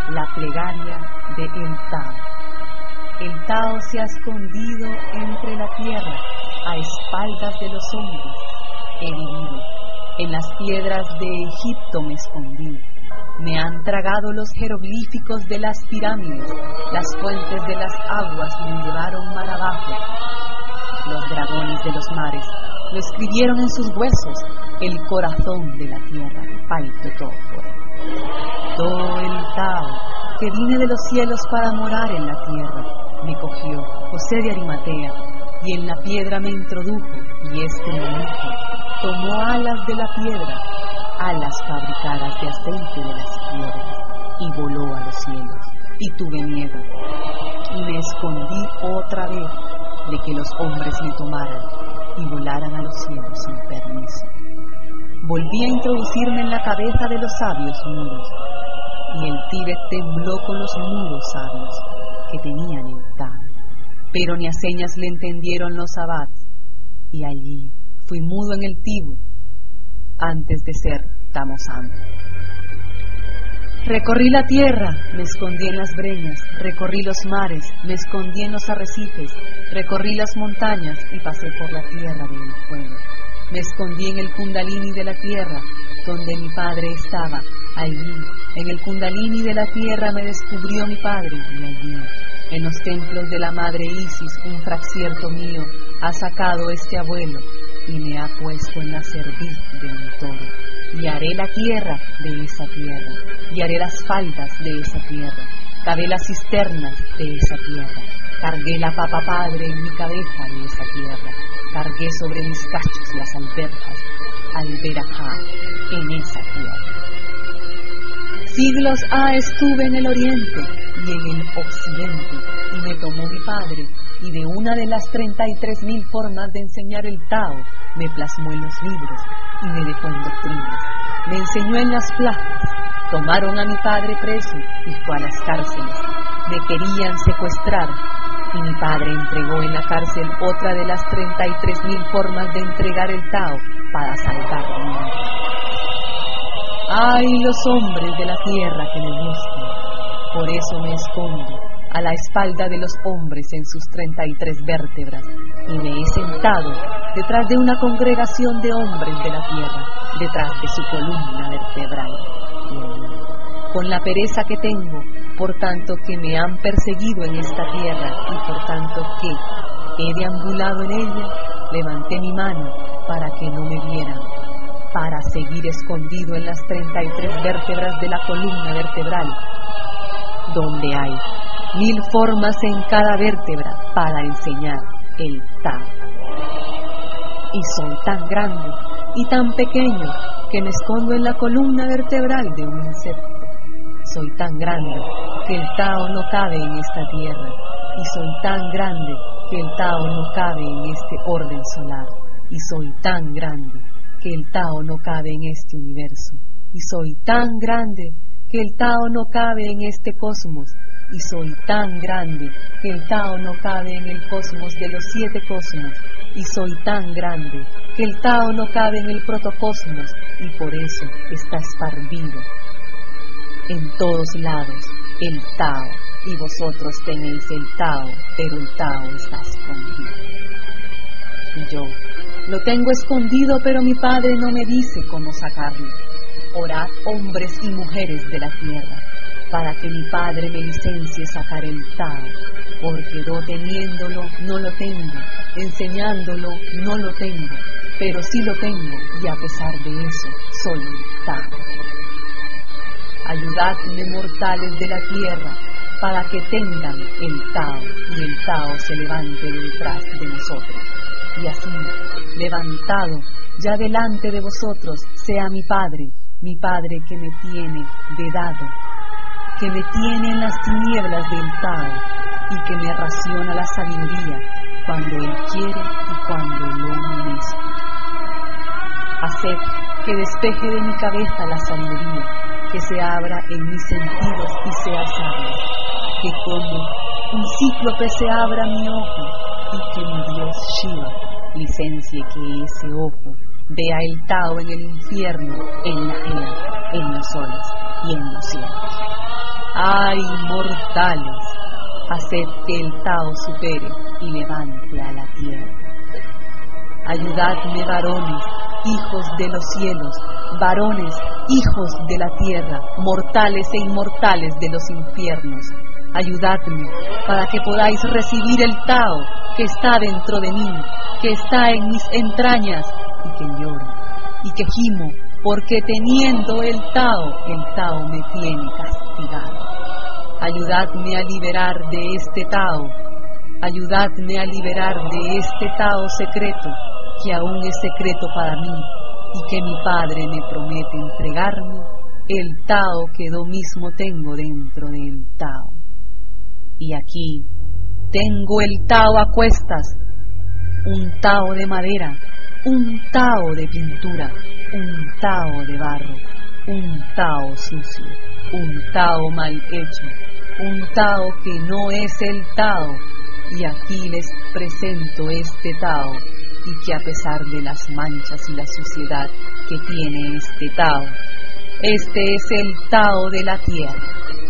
La plegaria de El Tao. El Tao se ha escondido entre la tierra, a espaldas de los hombres. He vivido, en las piedras de Egipto me escondí. Me han tragado los jeroglíficos de las pirámides, las fuentes de las aguas me llevaron mar abajo. Los dragones de los mares lo escribieron en sus huesos, el corazón de la tierra palpitó por él. Todo el Tao, que vine de los cielos para morar en la tierra, me cogió José de Arimatea, y en la piedra me introdujo, y este me dijo, tomó alas de la piedra, alas fabricadas de aceite de las piedras, y voló a los cielos, y tuve miedo, y me escondí otra vez de que los hombres me tomaran, y volaran a los cielos sin permiso. Volví a introducirme en la cabeza de los sabios muros, y el Tíbet tembló con los muros sabios que tenían el Tao, pero ni a señas le entendieron los abats, y allí fui mudo en el Tíbet antes de ser Tamosán. Recorrí la tierra, me escondí en las breñas, recorrí los mares, me escondí en los arrecifes, recorrí las montañas y pasé por la tierra del fuego. Me escondí en el Kundalini de la tierra, donde mi padre estaba. Allí, en el Kundalini de la tierra me descubrió mi padre, y allí, en los templos de la madre Isis, un fracierto mío ha sacado este abuelo, y me ha puesto en la cerviz de un toro. Y haré la tierra de esa tierra, y haré las faldas de esa tierra, cavé las cisternas de esa tierra, cargué la papa padre en mi cabeza de esa tierra, cargué sobre mis cachos las alberjas, alberajá, en esa tierra. Siglos estuve en el oriente y en el occidente, y me tomó mi padre, y de una de las 33.000 formas de enseñar el Tao, me plasmó en los libros, y me dejó en doctrinas. Me enseñó en las plazas, tomaron a mi padre preso, y fue a las cárceles. Me querían secuestrar, y mi padre entregó en la cárcel otra de las 33.000 formas de entregar el Tao para salvar mi vida. ¡Ay, los hombres de la tierra que me buscan! Por eso me escondo a la espalda de los hombres en sus 33 vértebras, y me he sentado detrás de una congregación de hombres de la tierra, detrás de su columna vertebral. Con la pereza que tengo, por tanto que me han perseguido en esta tierra, y por tanto que he deambulado en ella, levanté mi mano para que no me vieran, para seguir escondido en las 33 vértebras de la columna vertebral, donde hay 1000 formas en cada vértebra para enseñar el Tao. Y soy tan grande y tan pequeño que me escondo en la columna vertebral de un insecto. Soy tan grande que el Tao no cabe en esta tierra, y soy tan grande que el Tao no cabe en este orden solar, y soy tan grande que el Tao no cabe en este universo, y soy tan grande que el Tao no cabe en este cosmos, y soy tan grande que el Tao no cabe en el cosmos de los 7 cosmos, y soy tan grande que el Tao no cabe en el protocosmos, y por eso está esparcido en todos lados el Tao, y vosotros tenéis el Tao, pero el Tao está escondido. Y yo lo tengo escondido, pero mi padre no me dice cómo sacarlo. Orad, hombres y mujeres de la tierra, para que mi padre me licencie sacar el Tao, porque yo teniéndolo no lo tengo, enseñándolo no lo tengo, pero sí lo tengo, y a pesar de eso soy el Tao. Ayudadme, mortales de la tierra, para que tengan el Tao, y el Tao se levante detrás de nosotros, y así, levantado ya delante de vosotros, sea mi Padre que me tiene vedado, que me tiene en las tinieblas del Tao, y que me raciona la sabiduría cuando Él quiere y cuando lo merece. Haced que despeje de mi cabeza la sabiduría, que se abra en mis sentidos y sea sabio, que como un cíclope se abra mi ojo, y que mi Dios Shiva licencie que ese ojo vea el Tao en el infierno, en la Gea, en los soles y en los cielos. ¡Ay, mortales! Haced que el Tao supere y levante a la tierra. Ayudadme, varones, hijos de los cielos, varones, hijos de la tierra, mortales e inmortales de los infiernos. Ayudadme para que podáis recibir el Tao que está dentro de mí, que está en mis entrañas, y que lloro, y que gimo, porque teniendo el Tao me tiene castigado. Ayudadme a liberar de este Tao, ayudadme a liberar de este Tao secreto, que aún es secreto para mí, y que mi Padre me promete entregarme, el Tao que yo mismo tengo dentro del Tao. Y aquí tengo el Tao a cuestas, un Tao de madera, un Tao de pintura, un Tao de barro, un Tao sucio, un Tao mal hecho, un Tao que no es el Tao, y aquí les presento este Tao, y que a pesar de las manchas y la suciedad que tiene este Tao, este es el Tao de la tierra.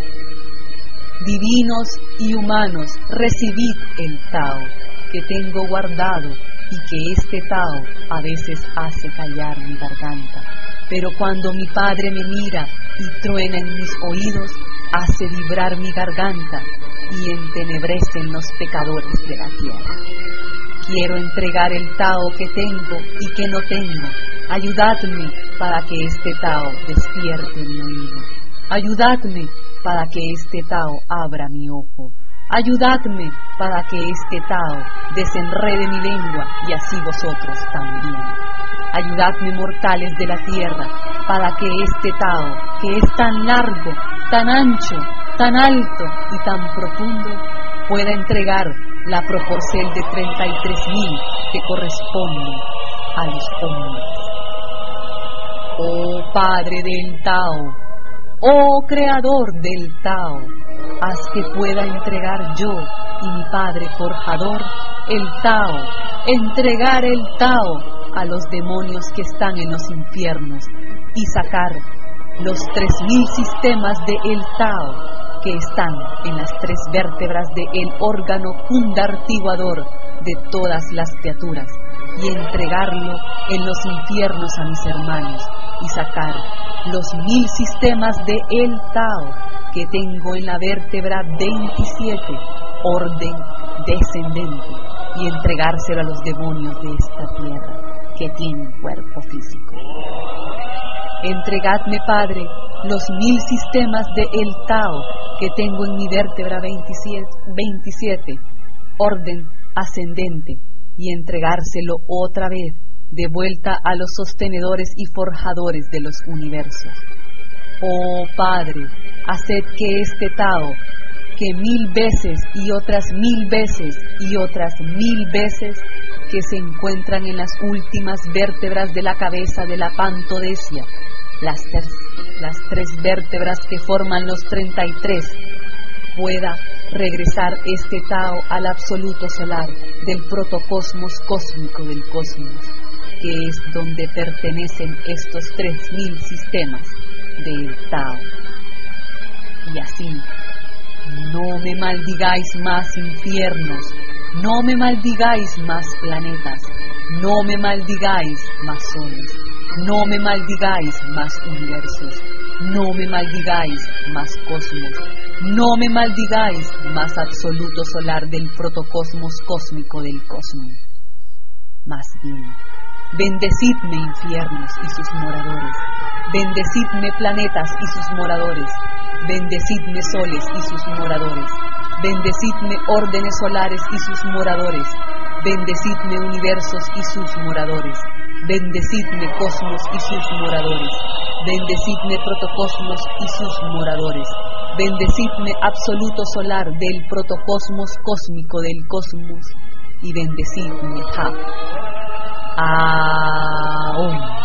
Divinos y humanos, recibid el Tao que tengo guardado, y que este Tao a veces hace callar mi garganta, pero cuando mi Padre me mira y truena en mis oídos, hace vibrar mi garganta y entenebrecen los pecadores de la tierra. Quiero entregar el Tao que tengo y que no tengo. Ayudadme para que este Tao despierte mi oído. Ayudadme para que este Tao abra mi ojo. Ayudadme para que este Tao desenrede mi lengua, y así vosotros también. Ayudadme, mortales de la tierra, para que este Tao, que es tan largo, tan ancho, tan alto y tan profundo, pueda entregar la proporción de 33.000 que corresponde a los hombres. Oh Padre del Tao, oh Creador del Tao, haz que pueda entregar yo y mi Padre Forjador el Tao, entregar el Tao a los demonios que están en los infiernos y sacar los 3.000 sistemas de el Tao que están en las 3 vértebras de el órgano fundartiguador de todas las criaturas, y entregarlo en los infiernos a mis hermanos, y sacar los 1.000 sistemas de el Tao que tengo en la vértebra 27, orden descendente, y entregárselo a los demonios de esta tierra que tienen cuerpo físico. Entregadme, Padre, los 1.000 sistemas de el Tao que tengo en mi vértebra 27, orden ascendente, y entregárselo otra vez de vuelta a los sostenedores y forjadores de los universos. Oh Padre, haced que este Tao, que 1.000 veces y otras 1.000 veces y otras 1.000 veces, que se encuentran en las últimas vértebras de la cabeza de la pantodesia, las 3 vértebras que forman los 33, pueda regresar este Tao al absoluto solar del protocosmos cósmico del cosmos, que es donde pertenecen estos 3.000 sistemas del Tao. Y así, no me maldigáis más infiernos, no me maldigáis más planetas, no me maldigáis más soles, no me maldigáis más universos, no me maldigáis más cosmos, no me maldigáis más absoluto solar del protocosmos cósmico del cosmos. Más bien, bendecidme infiernos y sus moradores, bendecidme planetas y sus moradores, bendecidme soles y sus moradores, bendecidme órdenes solares y sus moradores, bendecidme universos y sus moradores, bendecidme cosmos y sus moradores, bendecidme protocosmos y sus moradores, bendecidme absoluto solar del protocosmos cósmico del cosmos, y bendecidme Aum.